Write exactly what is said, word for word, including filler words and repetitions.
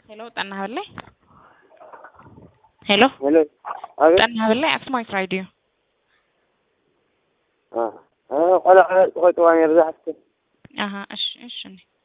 ሄሎ ጠና በላይ ሄሎ ሄሎ አቤት ጠና በላይ አክስማይት ራዲዮ አ አ ቆላ ቆጥዋን ይርዛት አሃ እሺ እሺ